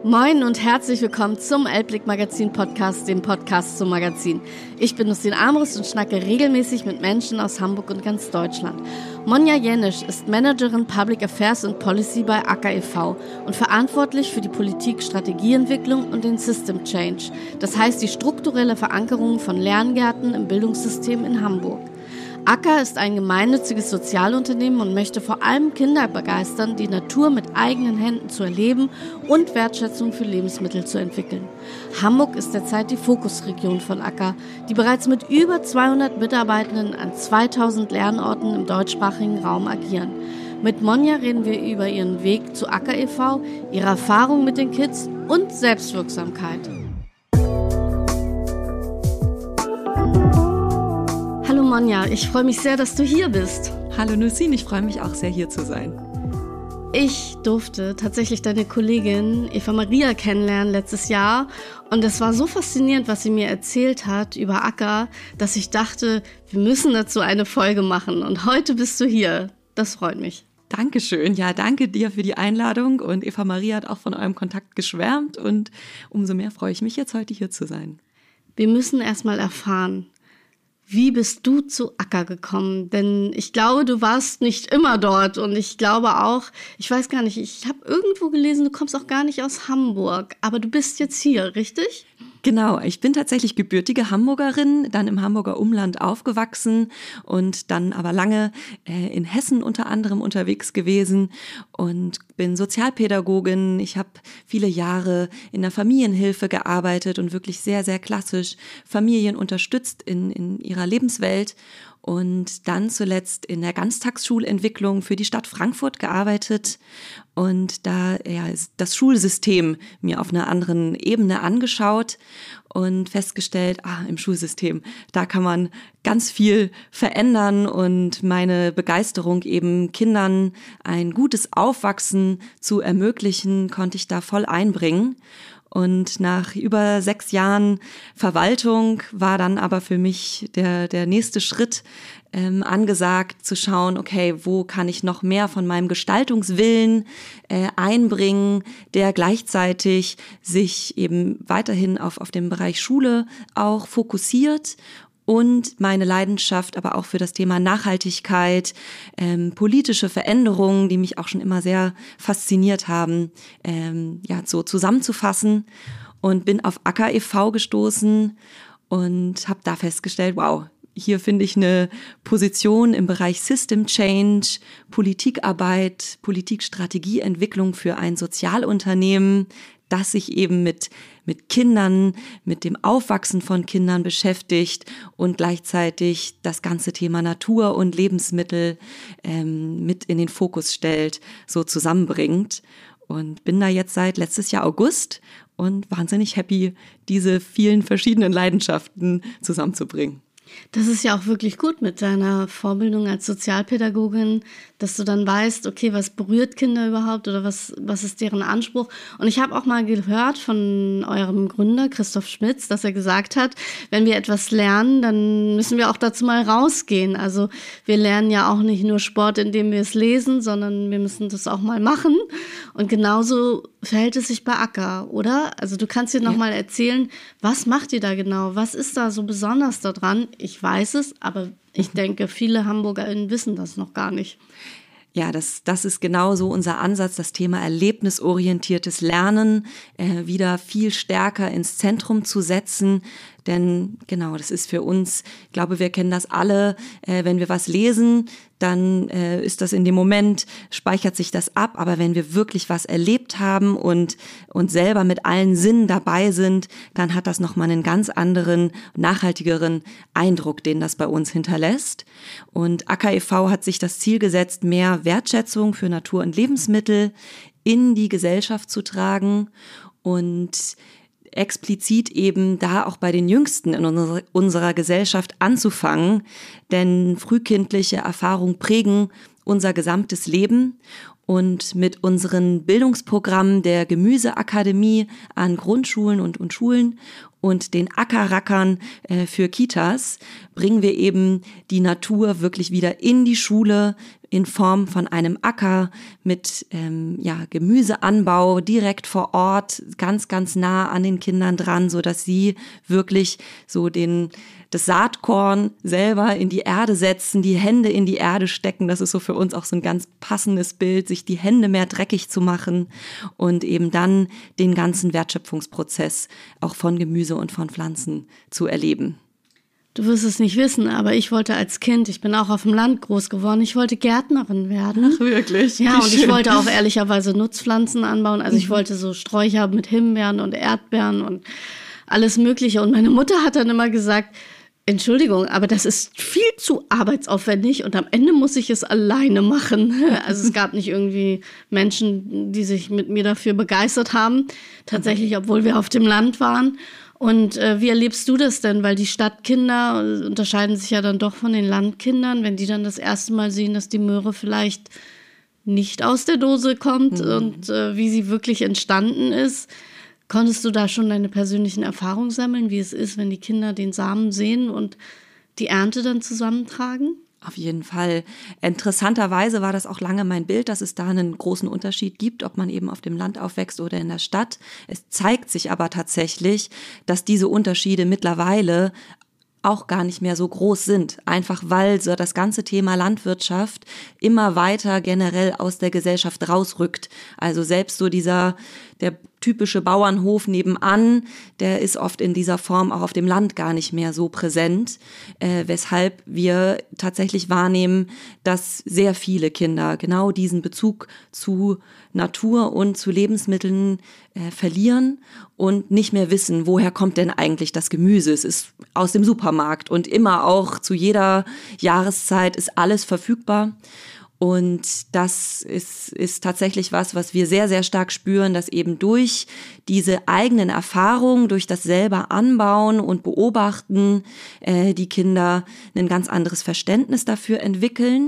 Moin und herzlich willkommen zum Elbblick Magazin Podcast, dem Podcast zum Magazin. Ich bin Nussin Amrus und schnacke regelmäßig mit Menschen aus Hamburg und ganz Deutschland. Monja Jenisch ist Managerin Public Affairs und Policy bei Acker e.V. und verantwortlich für die Politik, Strategieentwicklung und den System Change. Das heißt die strukturelle Verankerung von Lerngärten im Bildungssystem in Hamburg. Acker ist ein gemeinnütziges Sozialunternehmen und möchte vor allem Kinder begeistern, die Natur mit eigenen Händen zu erleben und Wertschätzung für Lebensmittel zu entwickeln. Hamburg ist derzeit die Fokusregion von Acker, die bereits mit über 200 Mitarbeitenden an 2000 Lernorten im deutschsprachigen Raum agieren. Mit Monja reden wir über ihren Weg zu Acker e.V., ihre Erfahrungen mit den Kids und Selbstwirksamkeit. Hallo Monja, ich freue mich sehr, dass du hier bist. Hallo Nussin, ich freue mich auch sehr, hier zu sein. Ich durfte tatsächlich deine Kollegin Eva Maria kennenlernen letztes Jahr und es war so faszinierend, was sie mir erzählt hat über Acker, dass ich dachte, wir müssen dazu eine Folge machen und heute bist du hier. Das freut mich. Dankeschön, ja, danke dir für die Einladung und Eva Maria hat auch von eurem Kontakt geschwärmt und umso mehr freue ich mich jetzt, heute hier zu sein. Wir müssen erstmal erfahren, wie bist du zu Acker gekommen? Denn ich glaube, du warst nicht immer dort und ich glaube auch, ich weiß gar nicht, ich habe irgendwo gelesen, du kommst auch gar nicht aus Hamburg, aber du bist jetzt hier, richtig? Genau, ich bin tatsächlich gebürtige Hamburgerin, dann im Hamburger Umland aufgewachsen und dann aber lange in Hessen unter anderem unterwegs gewesen und bin Sozialpädagogin. Ich habe viele Jahre in der Familienhilfe gearbeitet und wirklich sehr, sehr klassisch Familien unterstützt in ihrer Lebenswelt. Und dann zuletzt in der Ganztagsschulentwicklung für die Stadt Frankfurt gearbeitet und da das Schulsystem mir auf einer anderen Ebene angeschaut und festgestellt, im Schulsystem, da kann man ganz viel verändern und meine Begeisterung eben Kindern ein gutes Aufwachsen zu ermöglichen, konnte ich da voll einbringen. Und nach über 6 Jahren Verwaltung war dann aber für mich der nächste Schritt angesagt, zu schauen, okay, wo kann ich noch mehr von meinem Gestaltungswillen einbringen, der gleichzeitig sich eben weiterhin auf den Bereich Schule auch fokussiert. Und meine Leidenschaft aber auch für das Thema Nachhaltigkeit, politische Veränderungen, die mich auch schon immer sehr fasziniert haben, so zusammenzufassen. Und bin auf Acker e.V. gestoßen und habe da festgestellt, wow, hier finde ich eine Position im Bereich System Change, Politikarbeit, Politikstrategieentwicklung für ein Sozialunternehmen, das sich eben mit Kindern, mit dem Aufwachsen von Kindern beschäftigt und gleichzeitig das ganze Thema Natur und Lebensmittel mit in den Fokus stellt, so zusammenbringt. Und bin da jetzt seit letztes Jahr August und wahnsinnig happy, diese vielen verschiedenen Leidenschaften zusammenzubringen. Das ist ja auch wirklich gut mit deiner Vorbildung als Sozialpädagogin, dass du dann weißt, okay, was berührt Kinder überhaupt oder was ist deren Anspruch? Und ich habe auch mal gehört von eurem Gründer Christoph Schmitz, dass er gesagt hat, wenn wir etwas lernen, dann müssen wir auch dazu mal rausgehen. Also wir lernen ja auch nicht nur Sport, indem wir es lesen, sondern wir müssen das auch mal machen. Und genauso verhält es sich bei Acker, oder? Also du kannst dir noch mal erzählen, was macht ihr da genau? Was ist da so besonders daran? Ich weiß es, aber ich denke, viele HamburgerInnen wissen das noch gar nicht. Ja, das ist genau so unser Ansatz, das Thema erlebnisorientiertes Lernen wieder viel stärker ins Zentrum zu setzen. Denn genau, das ist für uns, ich glaube, wir kennen das alle, wenn wir was lesen, dann ist das in dem Moment, speichert sich das ab. Aber wenn wir wirklich was erlebt haben und selber mit allen Sinnen dabei sind, dann hat das nochmal einen ganz anderen, nachhaltigeren Eindruck, den das bei uns hinterlässt. Und Acker e.V. hat sich das Ziel gesetzt, mehr Wertschätzung für Natur und Lebensmittel in die Gesellschaft zu tragen und explizit eben da auch bei den Jüngsten in unserer Gesellschaft anzufangen, denn frühkindliche Erfahrungen prägen unser gesamtes Leben und mit unseren Bildungsprogrammen der Gemüseakademie an Grundschulen und Schulen und den Ackerrackern für Kitas bringen wir eben die Natur wirklich wieder in die Schule, in Form von einem Acker mit Gemüseanbau direkt vor Ort, ganz, ganz nah an den Kindern dran, so dass sie wirklich so das Saatkorn selber in die Erde setzen, die Hände in die Erde stecken. Das ist so für uns auch so ein ganz passendes Bild, sich die Hände mehr dreckig zu machen und eben dann den ganzen Wertschöpfungsprozess auch von Gemüse und von Pflanzen zu erleben. Du wirst es nicht wissen, aber ich wollte als Kind, ich bin auch auf dem Land groß geworden, ich wollte Gärtnerin werden. Ach, wirklich? Ja, und ich wollte auch ehrlicherweise Nutzpflanzen anbauen. Also ich wollte so Sträucher mit Himbeeren und Erdbeeren und alles Mögliche. Und meine Mutter hat dann immer gesagt, Entschuldigung, aber das ist viel zu arbeitsaufwendig und am Ende muss ich es alleine machen. Also es gab nicht irgendwie Menschen, die sich mit mir dafür begeistert haben. Tatsächlich, obwohl wir auf dem Land waren. Und wie erlebst du das denn? Weil die Stadtkinder unterscheiden sich ja dann doch von den Landkindern, wenn die dann das erste Mal sehen, dass die Möhre vielleicht nicht aus der Dose kommt und wie sie wirklich entstanden ist. Konntest du da schon deine persönlichen Erfahrungen sammeln, wie es ist, wenn die Kinder den Samen sehen und die Ernte dann zusammentragen? Auf jeden Fall. Interessanterweise war das auch lange mein Bild, dass es da einen großen Unterschied gibt, ob man eben auf dem Land aufwächst oder in der Stadt. Es zeigt sich aber tatsächlich, dass diese Unterschiede mittlerweile auch gar nicht mehr so groß sind, einfach weil so das ganze Thema Landwirtschaft immer weiter generell aus der Gesellschaft rausrückt. Also selbst so der typische Bauernhof nebenan, der ist oft in dieser Form auch auf dem Land gar nicht mehr so präsent, weshalb wir tatsächlich wahrnehmen, dass sehr viele Kinder genau diesen Bezug zu Natur und zu Lebensmitteln verlieren und nicht mehr wissen, woher kommt denn eigentlich das Gemüse. Es ist aus dem Supermarkt und immer auch zu jeder Jahreszeit ist alles verfügbar. Und das ist tatsächlich was wir sehr, sehr stark spüren, dass eben durch diese eigenen Erfahrungen, durch das selber Anbauen und Beobachten die Kinder ein ganz anderes Verständnis dafür entwickeln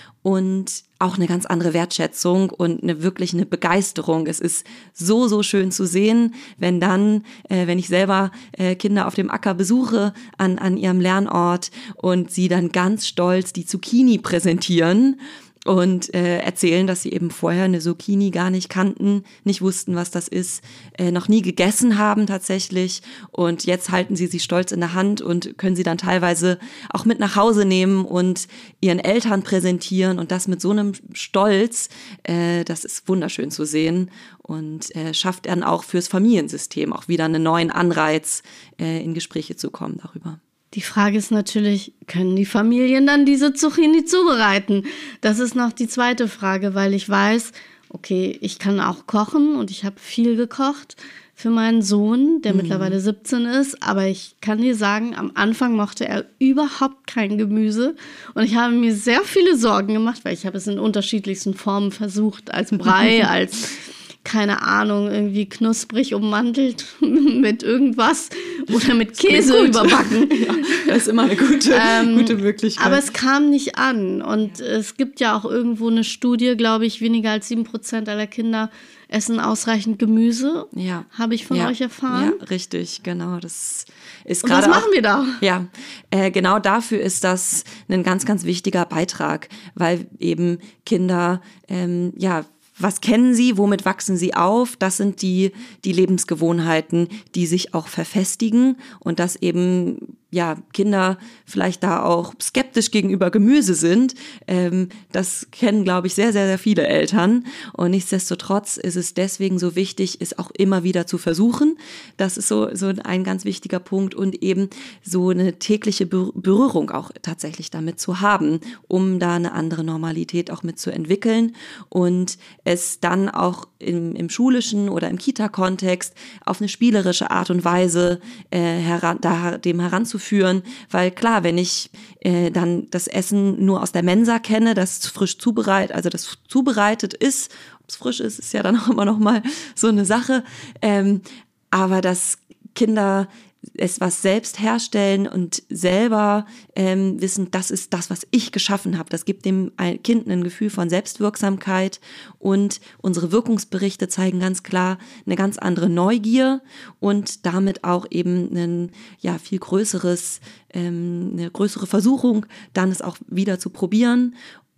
und auch eine ganz andere Wertschätzung und wirklich eine Begeisterung. Es ist so, so schön zu sehen, wenn ich selber Kinder auf dem Acker besuche an ihrem Lernort und sie dann ganz stolz die Zucchini präsentieren und erzählen, dass sie eben vorher eine Zucchini gar nicht kannten, nicht wussten, was das ist, noch nie gegessen haben tatsächlich und jetzt halten sie stolz in der Hand und können sie dann teilweise auch mit nach Hause nehmen und ihren Eltern präsentieren und das mit so einem Stolz, das ist wunderschön zu sehen und schafft dann auch fürs Familiensystem auch wieder einen neuen Anreiz, in Gespräche zu kommen darüber. Die Frage ist natürlich, können die Familien dann diese Zucchini zubereiten? Das ist noch die zweite Frage, weil ich weiß, okay, ich kann auch kochen und ich habe viel gekocht für meinen Sohn, der mittlerweile 17 ist. Aber ich kann dir sagen, am Anfang mochte er überhaupt kein Gemüse. Und ich habe mir sehr viele Sorgen gemacht, weil ich habe es in unterschiedlichsten Formen versucht, als Brei, als keine Ahnung, irgendwie knusprig ummantelt mit irgendwas oder mit Käse überbacken. Ja, das ist immer eine gute Möglichkeit. Aber es kam nicht an. Und es gibt ja auch irgendwo eine Studie, glaube ich, weniger als 7% aller Kinder essen ausreichend Gemüse. Ja. Habe ich von euch erfahren. Ja, richtig, genau. Das ist und was machen wir da? Ja, genau dafür ist das ein ganz, ganz wichtiger Beitrag, weil eben Kinder, was kennen sie, womit wachsen sie auf? Das sind die Lebensgewohnheiten, die sich auch verfestigen und dass eben Kinder vielleicht da auch skeptisch gegenüber Gemüse sind. Das kennen, glaube ich, sehr, sehr, sehr viele Eltern. Und nichtsdestotrotz ist es deswegen so wichtig, es auch immer wieder zu versuchen. Das ist so ein ganz wichtiger Punkt und eben so eine tägliche Berührung auch tatsächlich damit zu haben, um da eine andere Normalität auch mit zu entwickeln und es dann auch im schulischen oder im Kita-Kontext auf eine spielerische Art und Weise dem heranzuführen, weil klar, wenn ich dann das Essen nur aus der Mensa kenne, das frisch zubereitet ist, ob es frisch ist, ist ja dann auch immer noch mal so eine Sache, aber dass Kinder es was selbst herstellen und selber wissen, das ist das, was ich geschaffen habe. Das gibt dem Kind ein Gefühl von Selbstwirksamkeit und unsere Wirkungsberichte zeigen ganz klar eine ganz andere Neugier und damit auch eben eine größere Versuchung, dann es auch wieder zu probieren.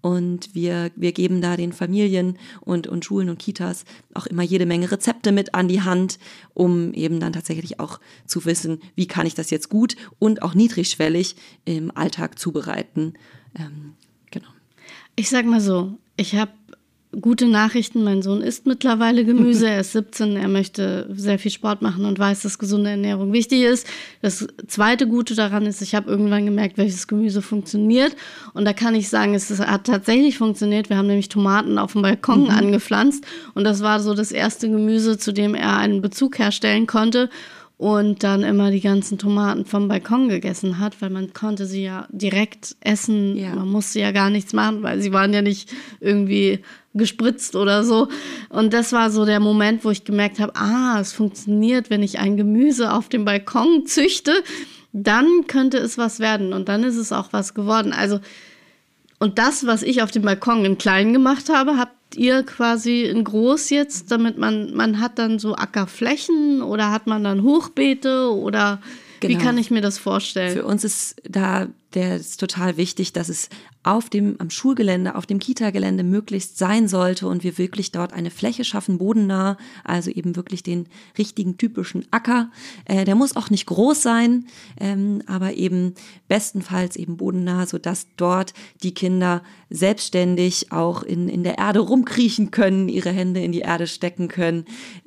und wir geben da den Familien und Schulen und Kitas auch immer jede Menge Rezepte mit an die Hand, um eben dann tatsächlich auch zu wissen, wie kann ich das jetzt gut und auch niedrigschwellig im Alltag zubereiten. Genau. Ich sag mal so, ich habe gute Nachrichten. Mein Sohn isst mittlerweile Gemüse. Er ist 17, er möchte sehr viel Sport machen und weiß, dass gesunde Ernährung wichtig ist. Das zweite Gute daran ist, ich habe irgendwann gemerkt, welches Gemüse funktioniert. Und da kann ich sagen, es hat tatsächlich funktioniert. Wir haben nämlich Tomaten auf dem Balkon angepflanzt. Und das war so das erste Gemüse, zu dem er einen Bezug herstellen konnte. Und dann immer die ganzen Tomaten vom Balkon gegessen hat, weil man konnte sie ja direkt essen. Ja. Man musste ja gar nichts machen, weil sie waren ja nicht irgendwie gespritzt oder so. Und das war so der Moment, wo ich gemerkt habe, es funktioniert, wenn ich ein Gemüse auf dem Balkon züchte, dann könnte es was werden. Und dann ist es auch was geworden. Also, und das, was ich auf dem Balkon in klein gemacht habe, habt ihr quasi in groß jetzt, damit man hat dann so Ackerflächen oder hat man dann Hochbeete oder wie kann ich mir das vorstellen? Für uns ist ist total wichtig, dass es am Schulgelände, auf dem Kita-Gelände möglichst sein sollte und wir wirklich dort eine Fläche schaffen, bodennah, also eben wirklich den richtigen typischen Acker. Der muss auch nicht groß sein, aber eben bestenfalls eben bodennah, sodass dort die Kinder selbstständig auch in der Erde rumkriechen können, ihre Hände in die Erde stecken können.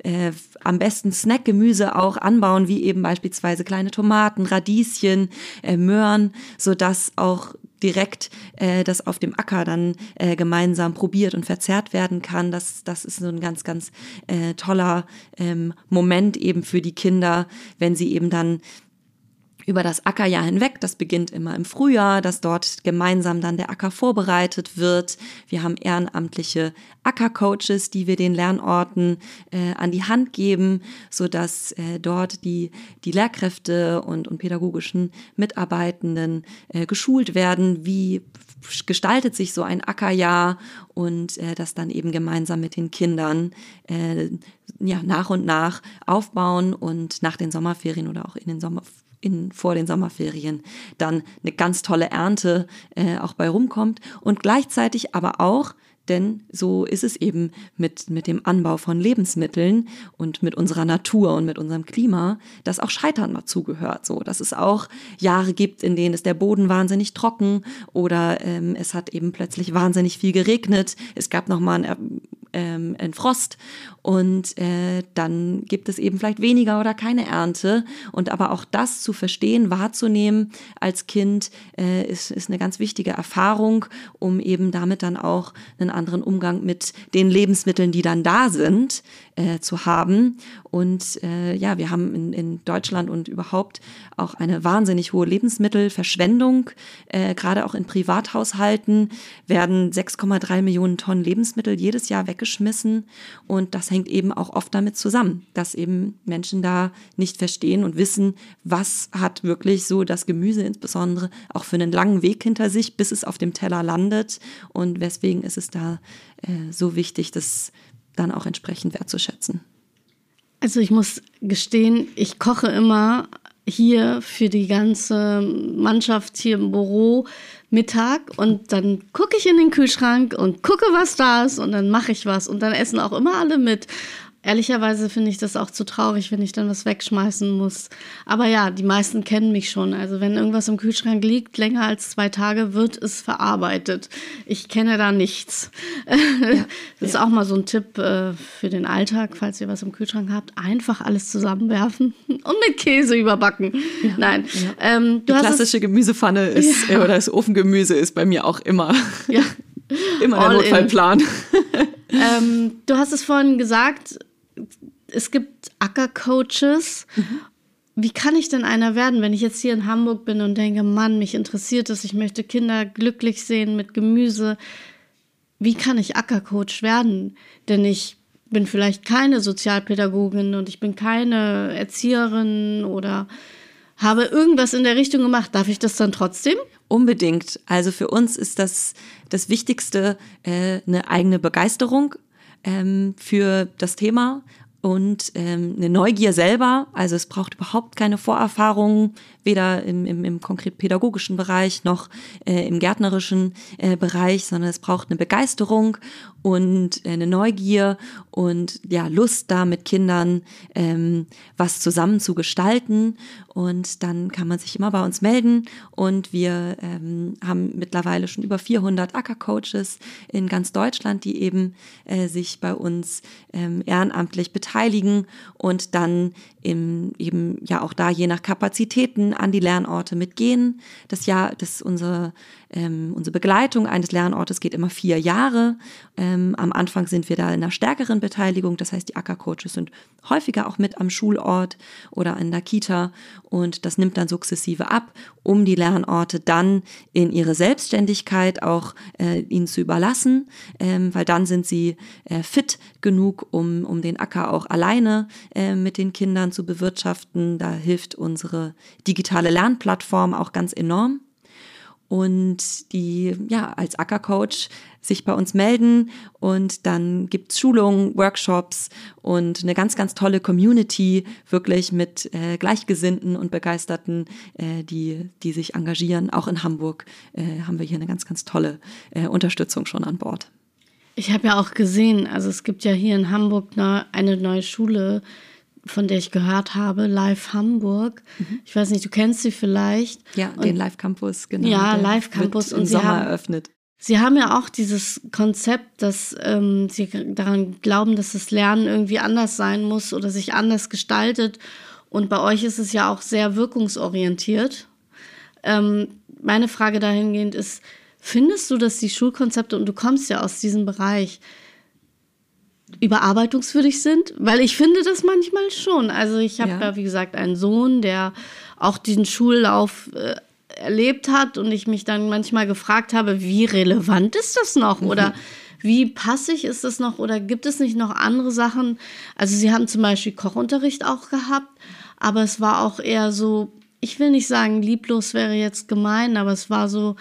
Am besten Snackgemüse auch anbauen, wie eben beispielsweise kleine Tomaten, Radieschen, Möhren, sodass auch direkt das auf dem Acker dann gemeinsam probiert und verzehrt werden kann. Das ist so ein ganz, ganz toller Moment eben für die Kinder, wenn sie eben dann über das Ackerjahr hinweg, das beginnt immer im Frühjahr, dass dort gemeinsam dann der Acker vorbereitet wird. Wir haben ehrenamtliche Ackercoaches, die wir den Lernorten an die Hand geben, sodass dort die Lehrkräfte und pädagogischen Mitarbeitenden geschult werden, wie gestaltet sich so ein Ackerjahr und das dann eben gemeinsam mit den Kindern nach und nach aufbauen und nach den Sommerferien oder auch vor den Sommerferien dann eine ganz tolle Ernte auch bei rumkommt und gleichzeitig aber auch, denn so ist es eben mit dem Anbau von Lebensmitteln und mit unserer Natur und mit unserem Klima, dass auch Scheitern dazugehört. So, dass es auch Jahre gibt, in denen ist der Boden wahnsinnig trocken oder es hat eben plötzlich wahnsinnig viel geregnet. Es gab nochmal einen Frost und dann gibt es eben vielleicht weniger oder keine Ernte. Und aber auch das zu verstehen, wahrzunehmen als Kind ist eine ganz wichtige Erfahrung, um eben damit dann auch einen anderen Umgang mit den Lebensmitteln, die dann da sind, zu haben. Und wir haben in Deutschland und überhaupt auch eine wahnsinnig hohe Lebensmittelverschwendung. Gerade auch in Privathaushalten werden 6,3 Millionen Tonnen Lebensmittel jedes Jahr weggeschmissen. Und das hängt eben auch oft damit zusammen, dass eben Menschen da nicht verstehen und wissen, was hat wirklich so das Gemüse insbesondere auch für einen langen Weg hinter sich, bis es auf dem Teller landet. Und weswegen ist es da so wichtig, das dann auch entsprechend wertzuschätzen. Also ich muss gestehen, ich koche immer hier für die ganze Mannschaft hier im Büro Mittag und dann gucke ich in den Kühlschrank und gucke, was da ist und dann mache ich was und dann essen auch immer alle mit. Ehrlicherweise finde ich das auch zu traurig, wenn ich dann was wegschmeißen muss. Aber ja, die meisten kennen mich schon. Also wenn irgendwas im Kühlschrank liegt, länger als 2 Tage, wird es verarbeitet. Ich kenne da nichts. Ja, das ist auch mal so ein Tipp für den Alltag, falls ihr was im Kühlschrank habt. Einfach alles zusammenwerfen und mit Käse überbacken. Ja. Nein. Ja. Die klassische Gemüsepfanne ist, oder das Ofengemüse ist bei mir auch immer. Ja. Immer der Notfallplan. Du hast es vorhin gesagt, es gibt Ackercoaches. Wie kann ich denn einer werden, wenn ich jetzt hier in Hamburg bin und denke, Mann, mich interessiert es, ich möchte Kinder glücklich sehen mit Gemüse. Wie kann ich Ackercoach werden? Denn ich bin vielleicht keine Sozialpädagogin und ich bin keine Erzieherin oder habe irgendwas in der Richtung gemacht. Darf ich das dann trotzdem? Unbedingt. Also für uns ist das Wichtigste eine eigene Begeisterung für das Thema und eine Neugier selber. Also es braucht überhaupt keine Vorerfahrungen, weder im konkret pädagogischen Bereich noch im gärtnerischen Bereich, sondern es braucht eine Begeisterung und eine Neugier und ja, Lust da mit Kindern was zusammen zu gestalten. Und dann kann man sich immer bei uns melden und wir haben mittlerweile schon über 400 Ackercoaches in ganz Deutschland, die eben sich bei uns ehrenamtlich beteiligen und dann eben ja auch da je nach Kapazitäten an die Lernorte mitgehen. Unsere Begleitung eines Lernortes geht immer 4 Jahre. Am Anfang sind wir da in einer stärkeren Beteiligung, das heißt, die Ackercoaches sind häufiger auch mit am Schulort oder in der Kita und das nimmt dann sukzessive ab, um die Lernorte dann in ihre Selbstständigkeit auch ihnen zu überlassen, weil dann sind sie fit genug, um den Acker auch alleine mit den Kindern zu bewirtschaften. Da hilft unsere digitale Lernplattform auch ganz enorm. Und die als Ackercoach sich bei uns melden und dann gibt's Schulungen, Workshops und eine ganz, ganz tolle Community, wirklich mit Gleichgesinnten und Begeisterten, die sich engagieren. Auch in Hamburg haben wir hier eine ganz, ganz tolle Unterstützung schon an Bord. Ich habe ja auch gesehen, also es gibt ja hier in Hamburg eine neue Schule, von der ich gehört habe, Live Hamburg. Ich weiß nicht, du kennst sie vielleicht. Ja, den Live Campus, genau. Ja, Live Campus. Und im Sommer eröffnet. Sie haben ja auch dieses Konzept, dass Sie daran glauben, dass das Lernen irgendwie anders sein muss oder sich anders gestaltet. Und bei euch ist es ja auch sehr wirkungsorientiert. Meine Frage dahingehend ist, findest du, dass die Schulkonzepte, und du kommst ja aus diesem Bereich, überarbeitungswürdig sind? Weil ich finde das manchmal schon. Also ich habe ja, wie gesagt, einen Sohn, der auch diesen Schullauf erlebt hat und ich mich dann manchmal gefragt habe, wie relevant ist das noch? Oder wie passig ist das noch? Oder gibt es nicht noch andere Sachen? Also sie haben zum Beispiel Kochunterricht auch gehabt, aber es war auch eher so, ich will nicht sagen, lieblos wäre jetzt gemein, aber es war so,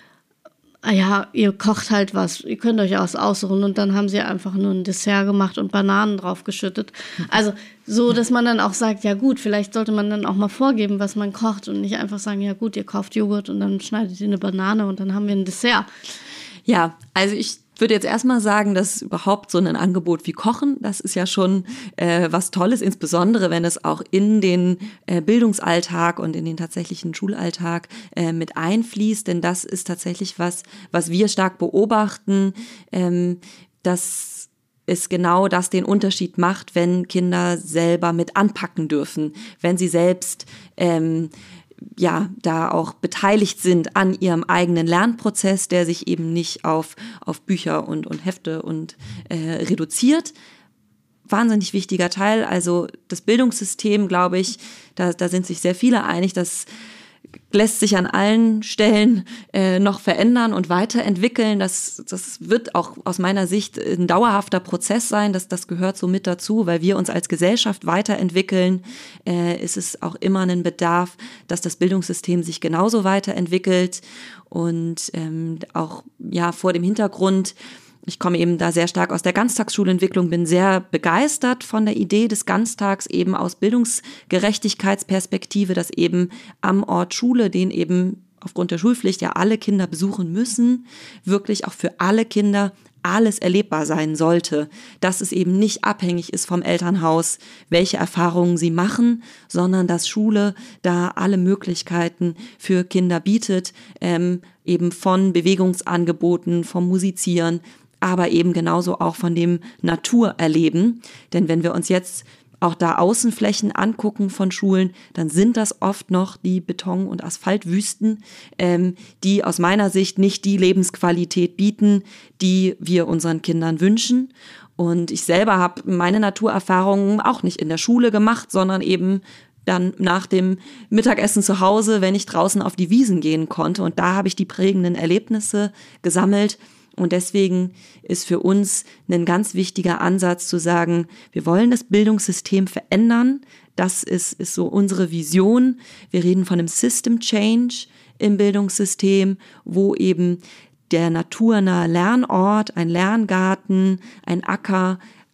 ja, ihr kocht halt was, ihr könnt euch was aussuchen und dann haben sie einfach nur ein Dessert gemacht und Bananen draufgeschüttet. Also so, dass man dann auch sagt, ja gut, vielleicht sollte man dann auch mal vorgeben, was man kocht und nicht einfach sagen, ja gut, ihr kauft Joghurt und dann schneidet ihr eine Banane und dann haben wir ein Dessert. Ja, also ich würde jetzt erstmal sagen, dass überhaupt so ein Angebot wie Kochen, das ist ja schon was Tolles, insbesondere wenn es auch in den Bildungsalltag und in den tatsächlichen Schulalltag mit einfließt, denn das ist tatsächlich was wir stark beobachten, dass es genau das den Unterschied macht, wenn Kinder selber mit anpacken dürfen, wenn sie selbst da auch beteiligt sind an ihrem eigenen Lernprozess, der sich eben nicht auf Bücher und Hefte und reduziert. Wahnsinnig wichtiger Teil. Also das Bildungssystem, glaube ich, da sind sich sehr viele einig, das lässt sich an allen Stellen noch verändern und weiterentwickeln. Das wird auch aus meiner Sicht ein dauerhafter Prozess sein. Das gehört so mit dazu, weil wir uns als Gesellschaft weiterentwickeln. Ist es auch immer ein Bedarf, dass das Bildungssystem sich genauso weiterentwickelt. Und auch vor dem Hintergrund, ich komme eben da sehr stark aus der Ganztagsschulentwicklung, bin sehr begeistert von der Idee des Ganztags eben aus Bildungsgerechtigkeitsperspektive, dass eben am Ort Schule, den eben aufgrund der Schulpflicht ja alle Kinder besuchen müssen, wirklich auch für alle Kinder alles erlebbar sein sollte, dass es eben nicht abhängig ist vom Elternhaus, welche Erfahrungen sie machen, sondern dass Schule da alle Möglichkeiten für Kinder bietet, eben von Bewegungsangeboten, vom Musizieren, aber eben genauso auch von dem Naturerleben. Denn wenn wir uns jetzt auch da Außenflächen angucken von Schulen, dann sind das oft noch die Beton- und Asphaltwüsten, die aus meiner Sicht nicht die Lebensqualität bieten, die wir unseren Kindern wünschen. Und ich selber habe meine Naturerfahrungen auch nicht in der Schule gemacht, sondern eben dann nach dem Mittagessen zu Hause, wenn ich draußen auf die Wiesen gehen konnte. Und da habe ich die prägenden Erlebnisse gesammelt. Und deswegen ist für uns ein ganz wichtiger Ansatz zu sagen, wir wollen das Bildungssystem verändern. Das ist so unsere Vision. Wir reden von einem System Change im Bildungssystem, wo eben der naturnahe Lernort, ein Lerngarten, ein Acker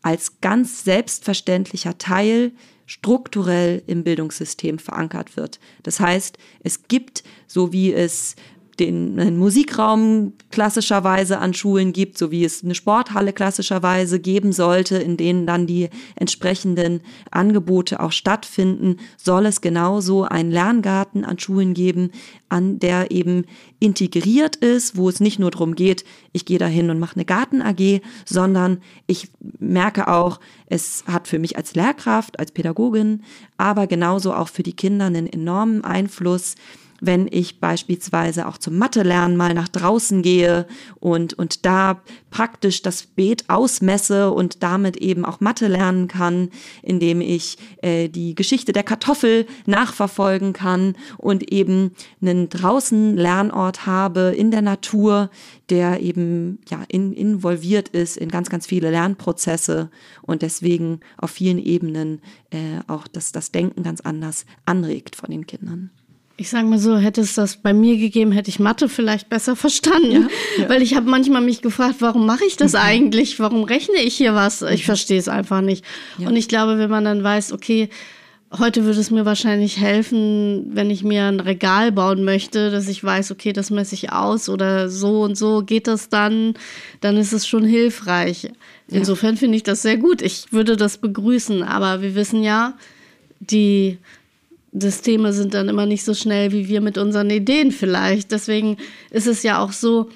als ganz selbstverständlicher Teil strukturell im Bildungssystem verankert wird. Das heißt, es gibt, so wie es einen Musikraum klassischerweise an Schulen gibt, so wie es eine Sporthalle klassischerweise geben sollte, in denen dann die entsprechenden Angebote auch stattfinden, soll es genauso einen Lerngarten an Schulen geben, an der eben integriert ist, wo es nicht nur darum geht, ich gehe da hin und mache eine Garten-AG, sondern ich merke auch, es hat für mich als Lehrkraft, als Pädagogin, aber genauso auch für die Kinder einen enormen Einfluss, wenn ich beispielsweise auch zum Mathe-Lernen mal nach draußen gehe und da praktisch das Beet ausmesse und damit eben auch Mathe lernen kann, indem ich die Geschichte der Kartoffel nachverfolgen kann und eben einen draußen Lernort habe in der Natur, der eben involviert ist in ganz, ganz viele Lernprozesse und deswegen auf vielen Ebenen auch das Denken ganz anders anregt von den Kindern. Ich sage mal so, hätte es das bei mir gegeben, hätte ich Mathe vielleicht besser verstanden. Ja. Weil ich habe manchmal mich gefragt, warum mache ich das eigentlich? Warum rechne ich hier was? Ich verstehe es einfach nicht. Ja. Und ich glaube, wenn man dann weiß, okay, heute würde es mir wahrscheinlich helfen, wenn ich mir ein Regal bauen möchte, dass ich weiß, okay, das messe ich aus oder so und so geht das dann ist es schon hilfreich. Insofern finde ich das sehr gut. Ich würde das begrüßen, aber wir wissen ja, die Systeme sind dann immer nicht so schnell, wie wir mit unseren Ideen vielleicht. Deswegen ist es ja auch so,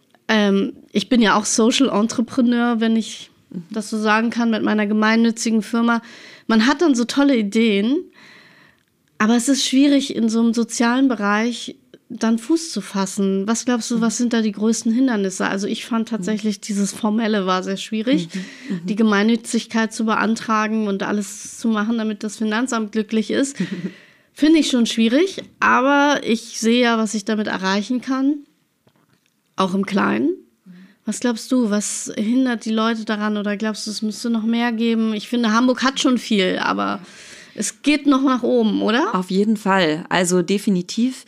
ich bin ja auch Social Entrepreneur, wenn ich das so sagen kann, mit meiner gemeinnützigen Firma. Man hat dann so tolle Ideen, aber es ist schwierig, in so einem sozialen Bereich dann Fuß zu fassen. Was glaubst du, was sind da die größten Hindernisse? Also ich fand tatsächlich, dieses Formelle war sehr schwierig, die Gemeinnützigkeit zu beantragen und alles zu machen, damit das Finanzamt glücklich ist. Finde ich schon schwierig, aber ich sehe ja, was ich damit erreichen kann, auch im Kleinen. Was glaubst du, was hindert die Leute daran oder glaubst du, es müsste noch mehr geben? Ich finde, Hamburg hat schon viel, aber es geht noch nach oben, oder? Auf jeden Fall. Also definitiv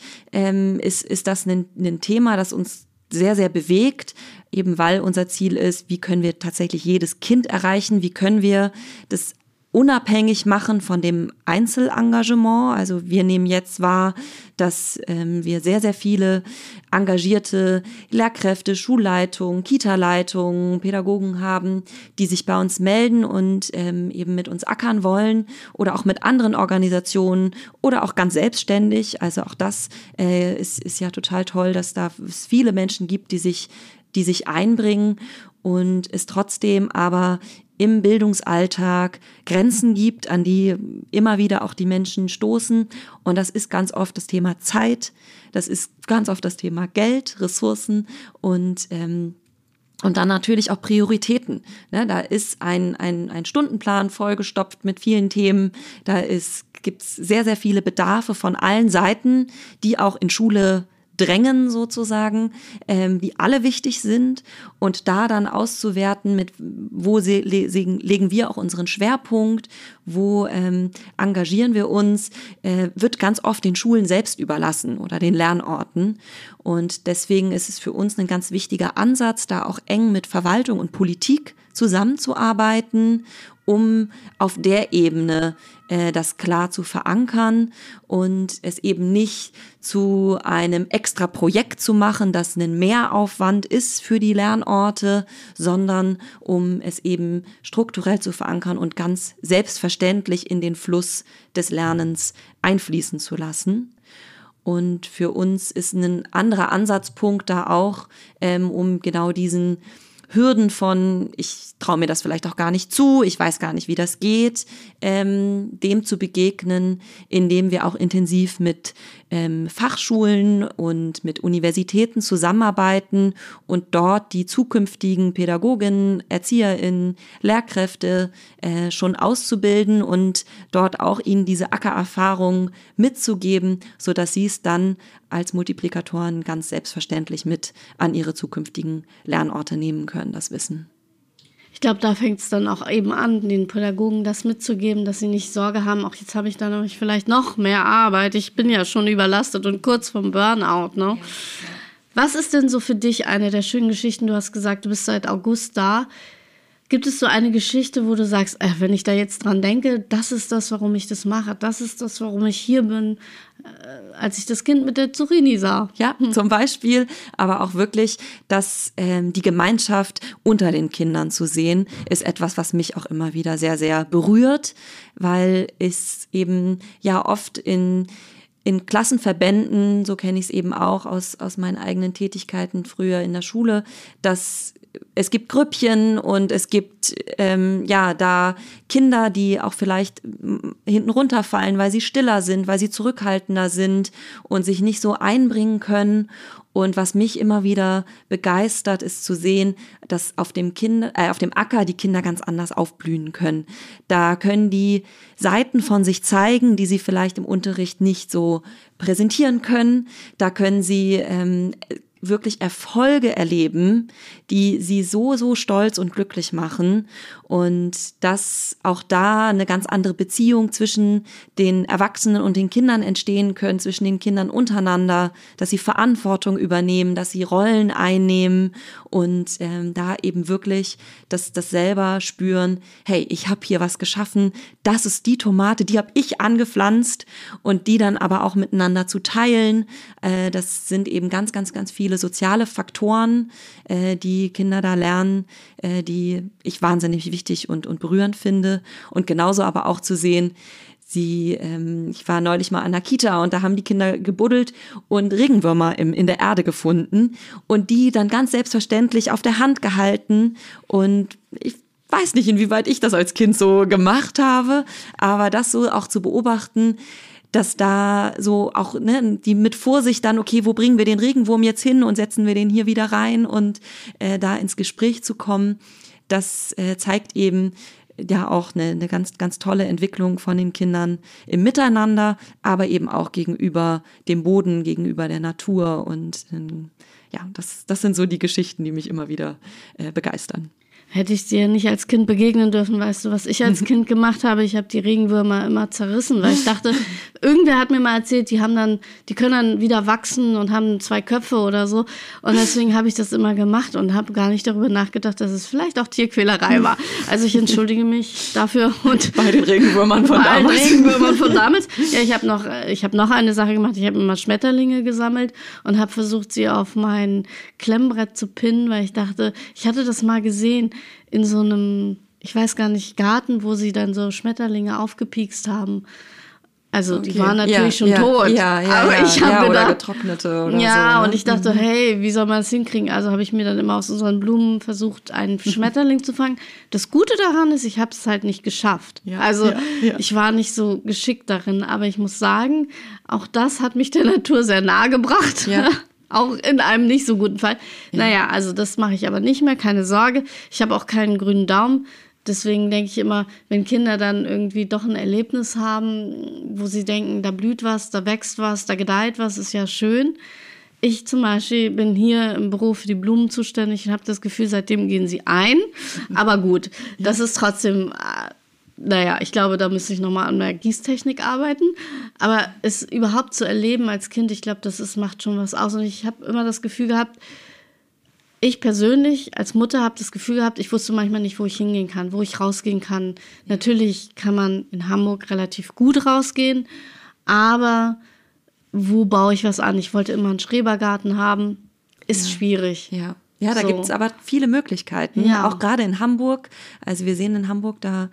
ist das ein Thema, das uns sehr, sehr bewegt, eben weil unser Ziel ist, wie können wir tatsächlich jedes Kind erreichen, wie können wir das unabhängig machen von dem Einzelengagement. Also wir nehmen jetzt wahr, dass wir sehr, sehr viele engagierte Lehrkräfte, Schulleitungen, Kita-Leitungen, Pädagogen haben, die sich bei uns melden und eben mit uns ackern wollen oder auch mit anderen Organisationen oder auch ganz selbstständig. Also auch das ist ja total toll, dass es viele Menschen gibt, die sich einbringen und es trotzdem aber im Bildungsalltag Grenzen gibt, an die immer wieder auch die Menschen stoßen. Und das ist ganz oft das Thema Zeit, das ist ganz oft das Thema Geld, Ressourcen und dann natürlich auch Prioritäten. Ne, da ist ein Stundenplan vollgestopft mit vielen Themen. Da gibt's sehr, sehr viele Bedarfe von allen Seiten, die auch in Schule drängen sozusagen, die alle wichtig sind und da dann auszuwerten, mit wo legen wir auch unseren Schwerpunkt, wo engagieren wir uns, wird ganz oft den Schulen selbst überlassen oder den Lernorten. Und deswegen ist es für uns ein ganz wichtiger Ansatz, da auch eng mit Verwaltung und Politik zusammenzuarbeiten, um auf der Ebene das klar zu verankern und es eben nicht zu einem extra Projekt zu machen, das ein Mehraufwand ist für die Lernorte, sondern um es eben strukturell zu verankern und ganz selbstverständlich in den Fluss des Lernens einfließen zu lassen. Und für uns ist ein anderer Ansatzpunkt da auch, um genau diesen Hürden von, ich traue mir das vielleicht auch gar nicht zu, ich weiß gar nicht, wie das geht, dem zu begegnen, indem wir auch intensiv mit Fachschulen und mit Universitäten zusammenarbeiten und dort die zukünftigen Pädagoginnen, ErzieherInnen, Lehrkräfte schon auszubilden und dort auch ihnen diese Ackererfahrung mitzugeben, sodass sie es dann als Multiplikatoren ganz selbstverständlich mit an ihre zukünftigen Lernorte nehmen können, das Wissen. Ich glaube, da fängt es dann auch eben an, den Pädagogen das mitzugeben, dass sie nicht Sorge haben, auch jetzt habe ich dann vielleicht noch mehr Arbeit, ich bin ja schon überlastet und kurz vom Burnout. Ne? Ja. Was ist denn so für dich eine der schönen Geschichten? Du hast gesagt, du bist seit August da. Gibt es so eine Geschichte, wo du sagst, wenn ich da jetzt dran denke, das ist das, warum ich das mache, das ist das, warum ich hier bin, als ich das Kind mit der Zucchini sah? Ja, zum Beispiel, aber auch wirklich, dass die Gemeinschaft unter den Kindern zu sehen, ist etwas, was mich auch immer wieder sehr, sehr berührt, weil es eben ja oft in Klassenverbänden, so kenne ich es eben auch aus meinen eigenen Tätigkeiten früher in der Schule, dass es gibt Grüppchen und es gibt da Kinder, die auch vielleicht hinten runterfallen, weil sie stiller sind, weil sie zurückhaltender sind und sich nicht so einbringen können. Und was mich immer wieder begeistert, ist zu sehen, dass auf dem Acker die Kinder ganz anders aufblühen können. Da können die Seiten von sich zeigen, die sie vielleicht im Unterricht nicht so präsentieren können. Da können sie wirklich Erfolge erleben, die sie so, so stolz und glücklich machen und dass auch da eine ganz andere Beziehung zwischen den Erwachsenen und den Kindern entstehen können, zwischen den Kindern untereinander, dass sie Verantwortung übernehmen, dass sie Rollen einnehmen und da eben wirklich das selber spüren, hey, ich habe hier was geschaffen, das ist die Tomate, die habe ich angepflanzt und die dann aber auch miteinander zu teilen, das sind eben ganz, ganz, ganz viele soziale Faktoren, die Kinder da lernen, die ich wahnsinnig wichtig und berührend finde. Und genauso aber auch zu sehen, ich war neulich mal an der Kita und da haben die Kinder gebuddelt und Regenwürmer in der Erde gefunden und die dann ganz selbstverständlich auf der Hand gehalten und ich weiß nicht, inwieweit ich das als Kind so gemacht habe, aber das so auch zu beobachten, dass da so auch die mit Vorsicht dann, okay, wo bringen wir den Regenwurm jetzt hin und setzen wir den hier wieder rein und da ins Gespräch zu kommen, das zeigt eben ja auch eine ganz, ganz tolle Entwicklung von den Kindern im Miteinander, aber eben auch gegenüber dem Boden, gegenüber der Natur und das sind so die Geschichten, die mich immer wieder begeistern. Hätte ich dir nicht als Kind begegnen dürfen, weißt du, was ich als Kind gemacht habe? Ich habe die Regenwürmer immer zerrissen, weil ich dachte, irgendwer hat mir mal erzählt, die können dann wieder wachsen und haben 2 Köpfe oder so. Und deswegen habe ich das immer gemacht und habe gar nicht darüber nachgedacht, dass es vielleicht auch Tierquälerei war. Also ich entschuldige mich dafür. Und bei den Regenwürmern von damals. Bei den Regenwürmern von damals. Ja, ich habe noch eine Sache gemacht. Ich habe immer Schmetterlinge gesammelt und habe versucht, sie auf mein Klemmbrett zu pinnen, weil ich dachte, ich hatte das mal gesehen, in so einem, ich weiß gar nicht, Garten, wo sie dann so Schmetterlinge aufgepiekst haben. Also okay. Die waren natürlich schon tot. Aber ich habe oder getrocknete oder so. Ja, und ich dachte, hey, wie soll man das hinkriegen? Also habe ich mir dann immer aus unseren Blumen versucht, einen Schmetterling zu fangen. Das Gute daran ist, ich habe es halt nicht geschafft. Ich war nicht so geschickt darin. Aber ich muss sagen, auch das hat mich der Natur sehr nahe gebracht. Ja. Auch in einem nicht so guten Fall. Ja. Naja, also das mache ich aber nicht mehr, keine Sorge. Ich habe auch keinen grünen Daumen. Deswegen denke ich immer, wenn Kinder dann irgendwie doch ein Erlebnis haben, wo sie denken, da blüht was, da wächst was, da gedeiht was, ist ja schön. Ich zum Beispiel bin hier im Büro für die Blumen zuständig und habe das Gefühl, seitdem gehen sie ein. Aber gut, das ist trotzdem... Naja, ich glaube, da müsste ich nochmal an der Gießtechnik arbeiten. Aber es überhaupt zu erleben als Kind, ich glaube, macht schon was aus. Und ich habe immer das Gefühl gehabt, ich persönlich als Mutter habe das Gefühl gehabt, ich wusste manchmal nicht, wo ich hingehen kann, wo ich rausgehen kann. Natürlich kann man in Hamburg relativ gut rausgehen, aber wo baue ich was an? Ich wollte immer einen Schrebergarten haben. Ist schwierig. Ja, da gibt's aber viele Möglichkeiten, auch gerade in Hamburg. Also wir sehen in Hamburg da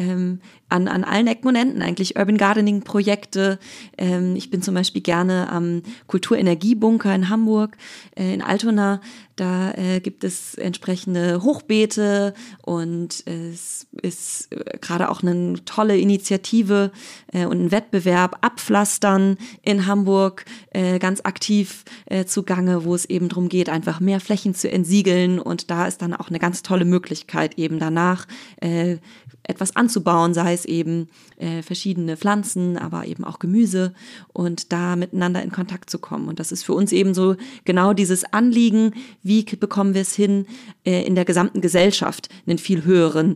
an allen Ecken und Enden eigentlich Urban Gardening Projekte. Ich bin zum Beispiel gerne am Kulturenergiebunker in Hamburg, in Altona. Da gibt es entsprechende Hochbeete und es ist gerade auch eine tolle Initiative und ein Wettbewerb Abpflastern in Hamburg ganz aktiv zugange, wo es eben darum geht, einfach mehr Flächen zu entsiegeln und da ist dann auch eine ganz tolle Möglichkeit eben danach etwas anzubauen, sei es eben verschiedene Pflanzen, aber eben auch Gemüse und da miteinander in Kontakt zu kommen. Und das ist für uns eben so genau dieses Anliegen, wie bekommen wir es hin, in der gesamten Gesellschaft einen viel höheren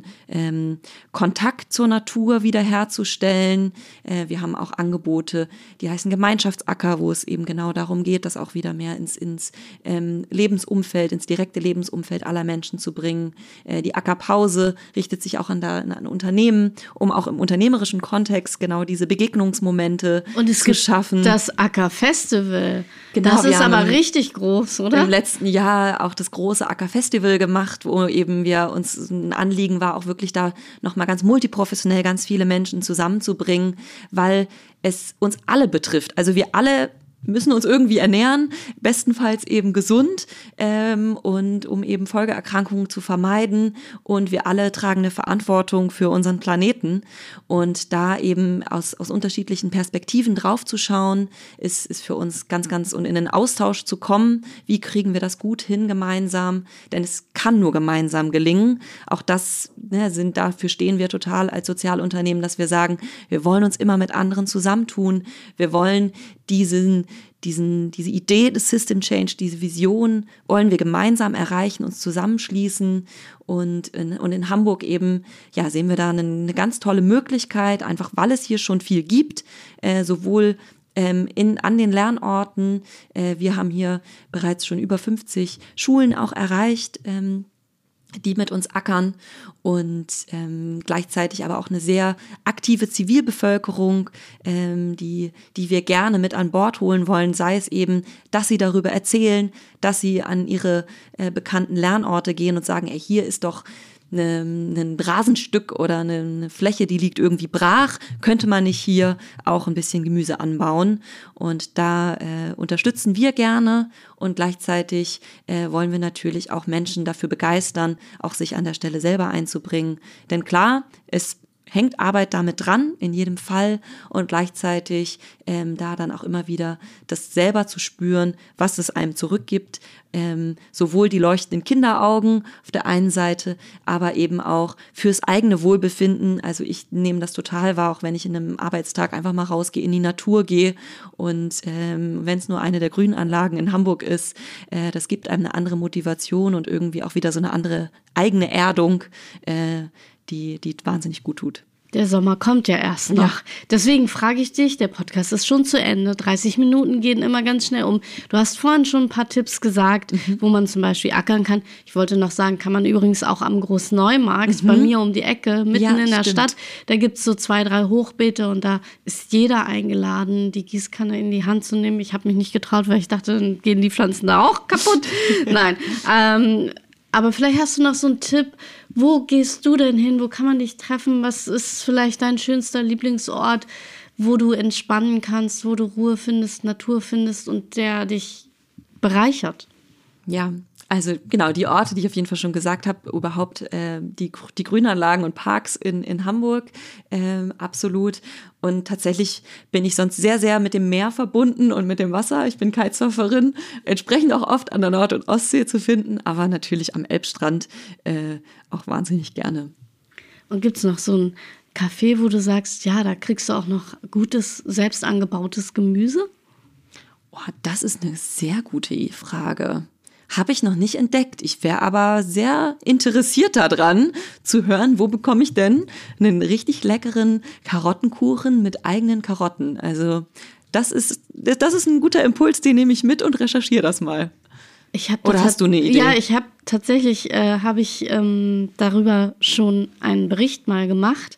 Kontakt zur Natur wiederherzustellen. Wir haben auch Angebote, die heißen Gemeinschaftsacker, wo es eben genau darum geht, das auch wieder mehr ins Lebensumfeld, ins direkte Lebensumfeld aller Menschen zu bringen. Die Ackerpause richtet sich auch an Unternehmen, um auch im unternehmerischen Kontext genau diese Begegnungsmomente zu schaffen. Und es gibt das Ackerfestival. Genau, das ist aber richtig groß, oder? Im letzten Jahr auch das große Ackerfestival gemacht, wo eben wir uns ein Anliegen war, auch wirklich da nochmal ganz multiprofessionell ganz viele Menschen zusammenzubringen, weil es uns alle betrifft. Also wir alle müssen uns irgendwie ernähren, bestenfalls eben gesund und um eben Folgeerkrankungen zu vermeiden. Und wir alle tragen eine Verantwortung für unseren Planeten. Und da eben aus unterschiedlichen Perspektiven draufzuschauen, ist für uns ganz, ganz und in den Austausch zu kommen. Wie kriegen wir das gut hin gemeinsam? Denn es kann nur gemeinsam gelingen. Auch das dafür stehen wir total als Sozialunternehmen, dass wir sagen, wir wollen uns immer mit anderen zusammentun. Wir wollen diese Idee des System Change, diese Vision wollen wir gemeinsam erreichen, uns zusammenschließen und in Hamburg eben, ja, sehen wir da eine ganz tolle Möglichkeit, einfach weil es hier schon viel gibt, sowohl an den Lernorten, wir haben hier bereits schon über 50 Schulen auch erreicht, die mit uns ackern und gleichzeitig aber auch eine sehr aktive Zivilbevölkerung, die wir gerne mit an Bord holen wollen, sei es eben, dass sie darüber erzählen, dass sie an ihre bekannten Lernorte gehen und sagen, ey, hier ist doch ein Rasenstück oder eine Fläche, die liegt irgendwie brach, könnte man nicht hier auch ein bisschen Gemüse anbauen? Und da unterstützen wir gerne und gleichzeitig wollen wir natürlich auch Menschen dafür begeistern, auch sich an der Stelle selber einzubringen. Denn klar, es hängt Arbeit damit dran, in jedem Fall und gleichzeitig da dann auch immer wieder das selber zu spüren, was es einem zurückgibt, sowohl die leuchtenden Kinderaugen auf der einen Seite, aber eben auch fürs eigene Wohlbefinden. Also ich nehme das total wahr, auch wenn ich in einem Arbeitstag einfach mal rausgehe, in die Natur gehe und wenn es nur eine der Grünanlagen in Hamburg ist, das gibt einem eine andere Motivation und irgendwie auch wieder so eine andere eigene Erdung, die wahnsinnig gut tut. Der Sommer kommt ja erst noch. Ja. Deswegen frage ich dich, der Podcast ist schon zu Ende. 30 Minuten gehen immer ganz schnell um. Du hast vorhin schon ein paar Tipps gesagt, wo man zum Beispiel ackern kann. Ich wollte noch sagen, kann man übrigens auch am Großneumarkt, bei mir um die Ecke, mitten in der Stadt. Da gibt es so 2, 3 Hochbeete und da ist jeder eingeladen, die Gießkanne in die Hand zu nehmen. Ich habe mich nicht getraut, weil ich dachte, dann gehen die Pflanzen da auch kaputt. Nein, aber vielleicht hast du noch so einen Tipp, wo gehst du denn hin, wo kann man dich treffen, was ist vielleicht dein schönster Lieblingsort, wo du entspannen kannst, wo du Ruhe findest, Natur findest und der dich bereichert? Ja, also genau, die Orte, die ich auf jeden Fall schon gesagt habe, überhaupt die Grünanlagen und Parks in Hamburg, absolut. Und tatsächlich bin ich sonst sehr, sehr mit dem Meer verbunden und mit dem Wasser. Ich bin Kitesurferin, entsprechend auch oft an der Nord- und Ostsee zu finden, aber natürlich am Elbstrand auch wahnsinnig gerne. Und gibt es noch so ein Café, wo du sagst, ja, da kriegst du auch noch gutes, selbst angebautes Gemüse? Oh, das ist eine sehr gute Frage. Habe ich noch nicht entdeckt. Ich wäre aber sehr interessiert daran, zu hören, wo bekomme ich denn einen richtig leckeren Karottenkuchen mit eigenen Karotten. Also das ist ein guter Impuls, den nehme ich mit und recherchiere das mal. Oder hast du eine Idee? Ja, ich habe tatsächlich darüber schon einen Bericht mal gemacht.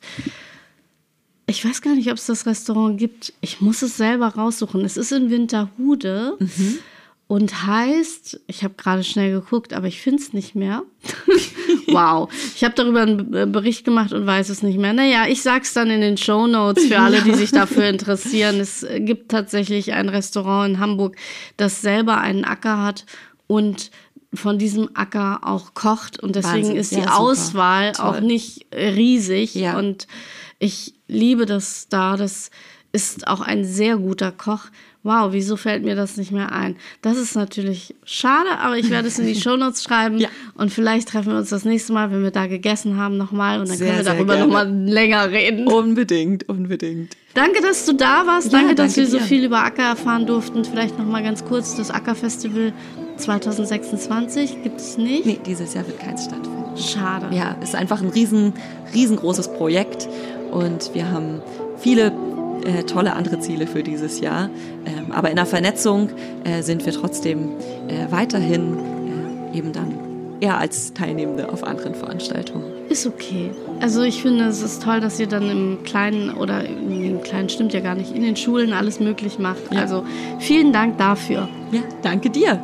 Ich weiß gar nicht, ob es das Restaurant gibt. Ich muss es selber raussuchen. Es ist in Winterhude. Und heißt, ich habe gerade schnell geguckt, aber ich finde es nicht mehr. Wow, ich habe darüber einen Bericht gemacht und weiß es nicht mehr. Naja, ich sag's dann in den Shownotes für alle, die sich dafür interessieren. Es gibt tatsächlich ein Restaurant in Hamburg, das selber einen Acker hat und von diesem Acker auch kocht. Und deswegen Wahnsinn. Ist die Auswahl auch nicht riesig. Ja. Und ich liebe das da. Das ist auch ein sehr guter Koch. Wow, wieso fällt mir das nicht mehr ein? Das ist natürlich schade, aber ich werde es in die Shownotes schreiben. Ja. Und vielleicht treffen wir uns das nächste Mal, wenn wir da gegessen haben, nochmal. Und dann können wir darüber nochmal länger reden. Unbedingt. Danke, dass du da warst. Danke, dass wir so viel über Acker erfahren durften. Vielleicht nochmal ganz kurz, das Acker-Festival 2026 gibt es nicht? Nee, dieses Jahr wird keins stattfinden. Schade. Ja, ist einfach ein riesengroßes Projekt. Und wir haben viele tolle andere Ziele für dieses Jahr. Aber in der Vernetzung sind wir trotzdem weiterhin eben dann eher als Teilnehmende auf anderen Veranstaltungen. Ist okay. Also ich finde, es ist toll, dass ihr dann im Kleinen, oder im Kleinen stimmt ja gar nicht, in den Schulen alles möglich macht. Ja. Also vielen Dank dafür. Ja, danke dir.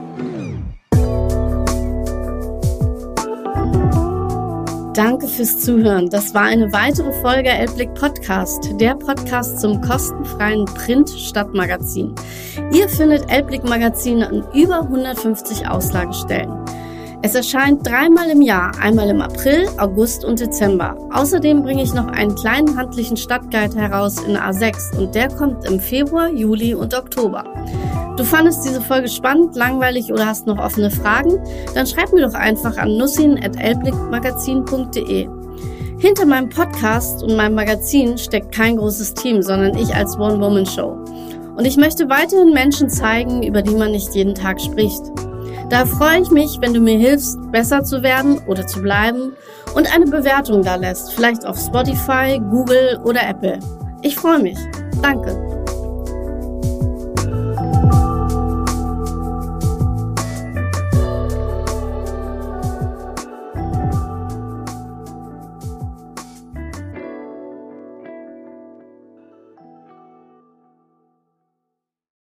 Danke fürs Zuhören. Das war eine weitere Folge Elbblick Podcast, der Podcast zum kostenfreien Print-Stadtmagazin. Ihr findet Elbblick Magazin an über 150 Auslagestellen. Es erscheint 3-mal im Jahr, einmal im April, August und Dezember. Außerdem bringe ich noch einen kleinen handlichen Stadtguide heraus in A6 und der kommt im Februar, Juli und Oktober. Du fandest diese Folge spannend, langweilig oder hast noch offene Fragen? Dann schreib mir doch einfach an nussin@elbblickmagazin.de. Hinter meinem Podcast und meinem Magazin steckt kein großes Team, sondern ich als One-Woman-Show. Und ich möchte weiterhin Menschen zeigen, über die man nicht jeden Tag spricht. Da freue ich mich, wenn du mir hilfst, besser zu werden oder zu bleiben und eine Bewertung da lässt, vielleicht auf Spotify, Google oder Apple. Ich freue mich. Danke.